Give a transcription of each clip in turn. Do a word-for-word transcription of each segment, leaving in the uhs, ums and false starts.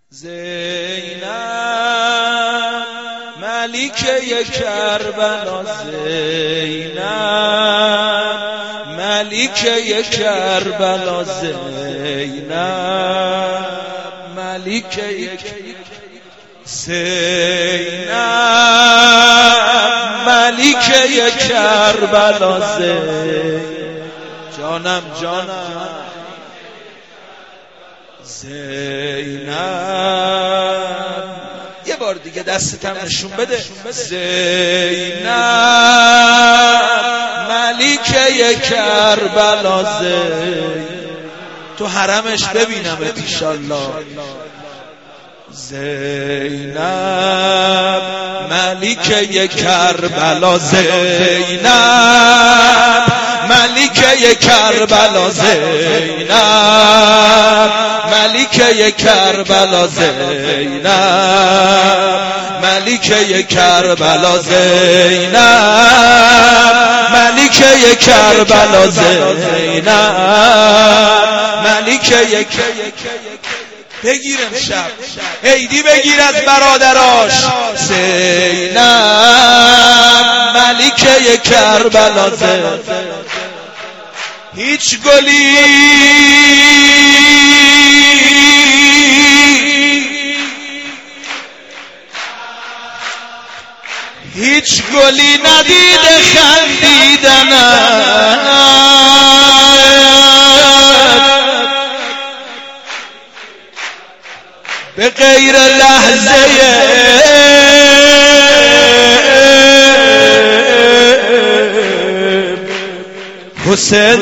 زینب ملکه کربلا، زینب ملکه کربلا، زینب ملکه زینب ملکه کربلا، زینب جانم جانم زینب. یه بار دیگه دستتم نشون بده. زینب ملکه کربلا، زینب تو حرمش ببینمت انشالله. زینب ملکه کربلا، زینب ملکه کربلا، زینب ملکه کربلا، زینب ملکه کربلا، زینب ملکه کربلا، زینب ملکه بگیر امشب عیدی بگیر از برادراش. زینب ملکه کربلا، زینب هیچ گلی هیچ گلی ندیده خندیدنم به غیر لحظه حسین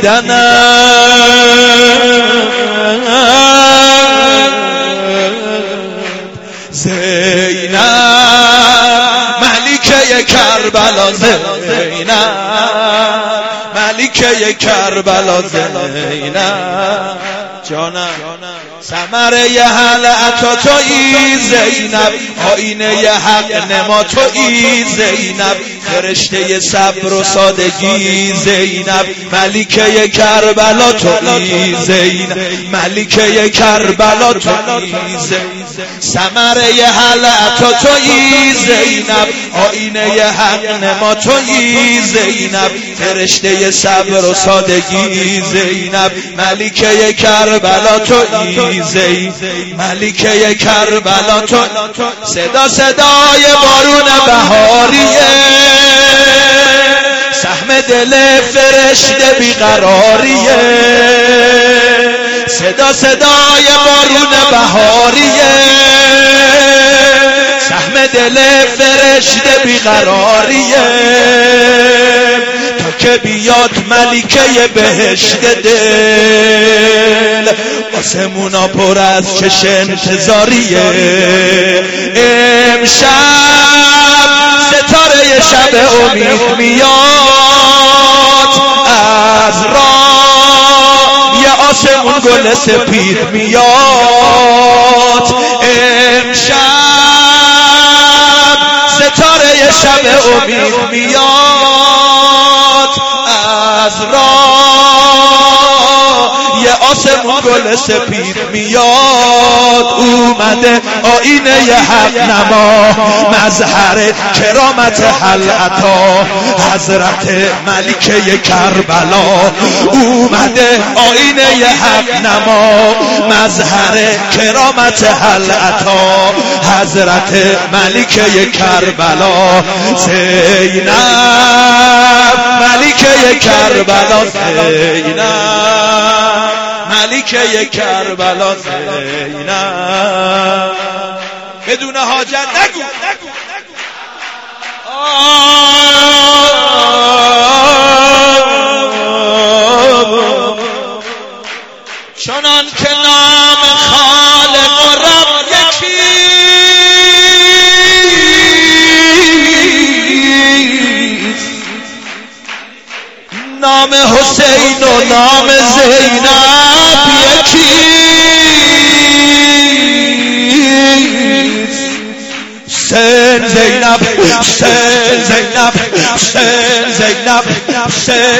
دیدنم. زینب ملکه کربلا، زینب ملکه کربلا، زینب جانم ثمره حلعت تویی، زینب آینه حق نما تویی، زینب فرشته صبر و سادگی، زینب ملکه کربلا تویی، زینب ملکه کربلا تویی، ثمره حلعت تویی، زینب آینه حق نما تویی، زینب فرشته صبر و سادگی، زینب ملکه کربلا تویی، زینب ملکه کربلا تو. صدا صدای بارون بهاریه، سهم دل فرشته بیقراریه، صدا صدای بارون بهاریه، سهم دل فرشته بیقراریه، تا که بیاد ملکه بهشت دل، آسمونا پر از چش انتظاریه. امشب ستاره شب امید میاد، از راه یه آسمون گل سپید میاد. امشب ستاره شب امید میاد، از راه یه آسمون گل سپید میاد. اومده آینه ی حق نما، مظهر کرامت حلعتا، حضرت ملکه کربلا. اومده آینه ی حق نما، مظهر کرامت حلعتا، حضرت ملکه کربلا. زینب ملکه کربلا، زینب ملکه کربلا، زینب بدون حاجت نگو. چنان که نام خالق و رب یکیست، نام حسین و نام زینب یکیست. سن زینب سن زینب سن زینب سن.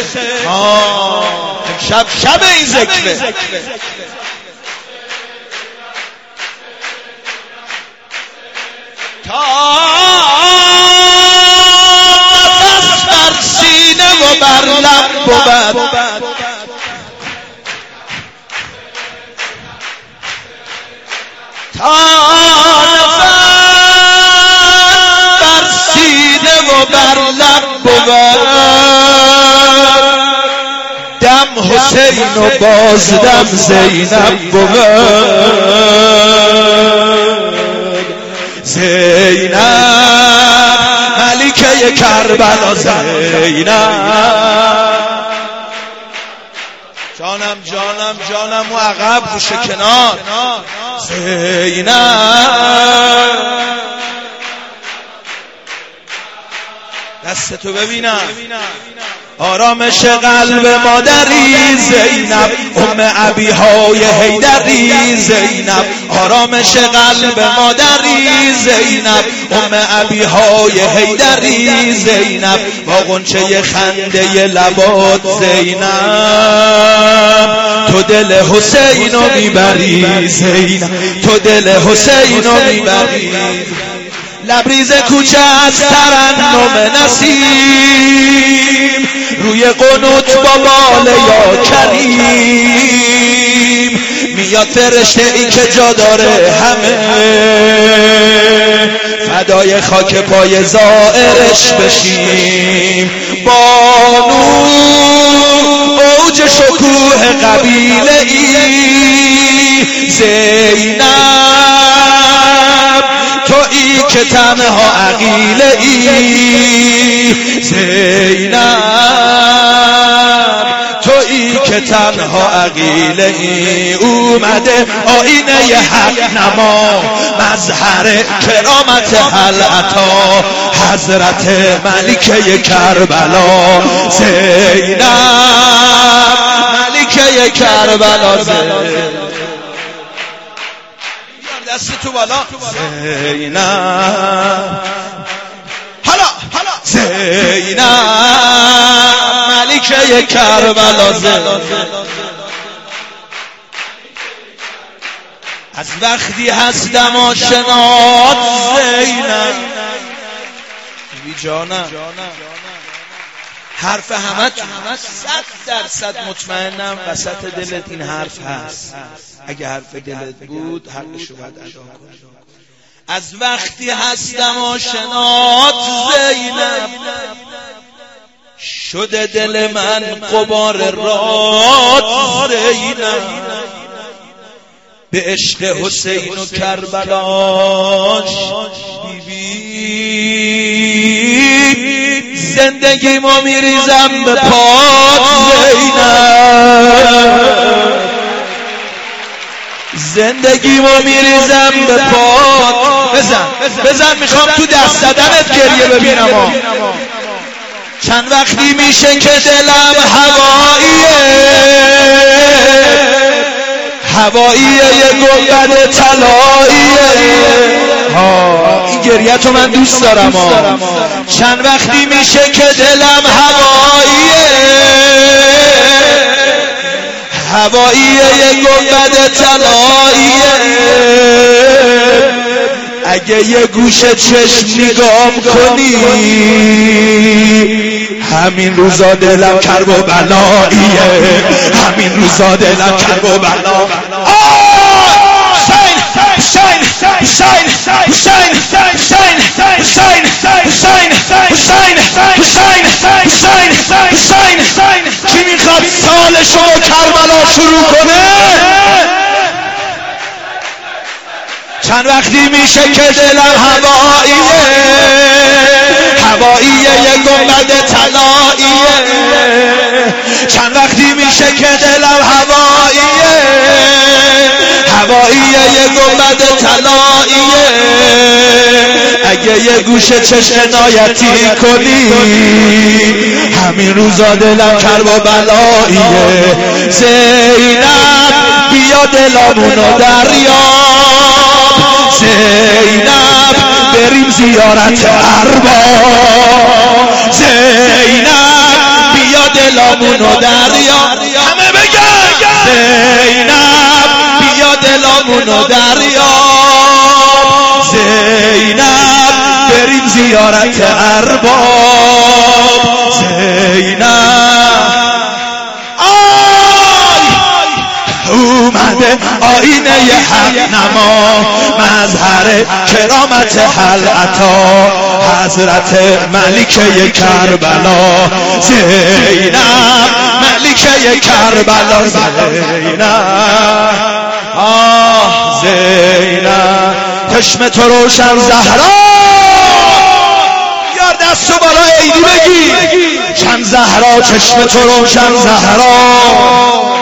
شب شب این ذکره. نفس بر سینه و بر لب بود تا نفس بر سینه و بر لب بود دم حسین و بازدم زینب بود زینب ملکه کربلا زینب جانم جانم جانم و عقب گوشه کنار زینب دستتو ببینم آرامش قلب مادری زینب ام ابیهای حیدری زینب آرامش قلب مادری زینب ام ابیهای حیدری زینب با غنچه خنده لبات زینب تو دل حسینو میبری زینب تو دل حسینو میبری لبریز کوچه از ترنم نسیم روی قنوت با بال یا کریم میاد فرشته ای که جا داره همه فدای خاک پای زائرش بشیم بانو اوج شکوه قبیله ای زینب تو ای که تنها عقیله ای زینب تو ای که تنها عقیله ای اومده آینه ی حق نما مظهر کرامت حلعتا حضرت ملکه کربلا زینب ملکه کربلا زینب دست تو بالا زینب حالا حالا زینب ملکه کربلا زینب از وقتی هستم آشنات زینب بی جانم حرف همه صد درصد مطمئنم وسط دلت این حرف هست اگه حرف دلت بود حقشو باید ادا کنی از وقتی هستم آشنات زینب شده دل من غبار رات زینب به عشق حسین و کربلاش بیبی زندگی ما میریزم به پات زینب زندگی ما میریزم به پات بزن بزن میخوام تو دست زدنت گریه ببینم ها. چند وقتی میشه که دلم هواییه هواییه یه گنبد طلاییه ها این گریه تو من دوست دارم ها. چند وقتی میشه که دلم هواییه هواییه یه گنبد طلاییه اگه یه گوشه چشم نگام کنی همین روزا دلم کرب و بلاییه همین روزا دلم کرب و بلا حسین حسین حسین حسین حسین حسین حسین حسین حسین حسین حسین کی میخواد سالشو کربلا شروع کنه چند وقتی میشه که دلم هواییه هواییه یه گنبد طلاییه چند وقتی میشه که دلم هواییه هواییه یه گنبد طلاییه اگه یه گوشه چشم عنایتی کنی همین روزا دلم کرب و بلاییه زینب بیا دلامونو دریا زینب بریم زیارت ارباب زینب بیا دلامونو دریا همه بگن زینب بیا دلامونو دریا زینب زیارت ارباب زینب اومده آینه حق نما مظهر کرامت حلعتا حضرت ملکه کربلا زینب ملکه کربلا زینب آه زینب چشم تو روشن زهرا یا دستو بالا عیدی بگی چند زهرا چشم تو روشن زهرا